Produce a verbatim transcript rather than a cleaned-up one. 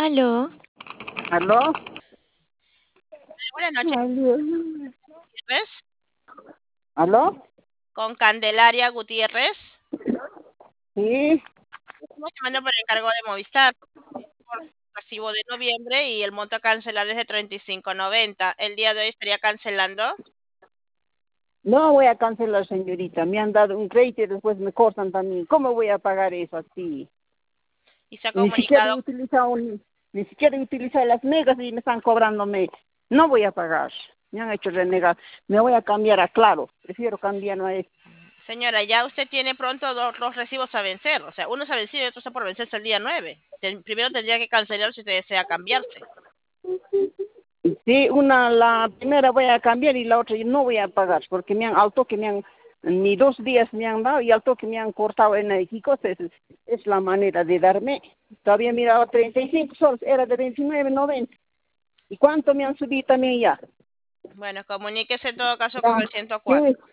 Aló. ¿Aló? Buenas noches, Aló. Gutiérrez. ¿Aló? Con Candelaria Gutiérrez. Sí. Estamos llamando por el encargo de Movistar por recibo de noviembre y el monto a cancelar es de treinta y cinco noventa. El día de hoy estaría cancelando No voy a cancelar, señorita. Me han dado un crédito y después me cortan también. ¿Cómo voy a pagar eso así? y se ha Ni siquiera he comunicado, utilizado, ni, ni siquiera he utilizado las megas y me están cobrándome. No voy a pagar. Me han hecho renegar. Me voy a cambiar a Claro. Prefiero cambiarme a esto. señora, ya usted tiene pronto dos, dos recibos a vencer. O sea, uno se ha vencido y otro está por vencerse el día nueve. Ten- primero tendría que cancelar si usted desea cambiarse. Sí, una, la primera voy a cambiar y la otra yo no voy a pagar porque me han, al toque me han, ni dos días me han dado y al toque me han cortado enérgicos. Es, es la manera de darme. Todavía miraba treinta y cinco soles, era de veintinueve noventa. ¿Y cuánto me han subido también ya? Bueno, comuníquese en todo caso con Ya, el ciento sí, cuatro.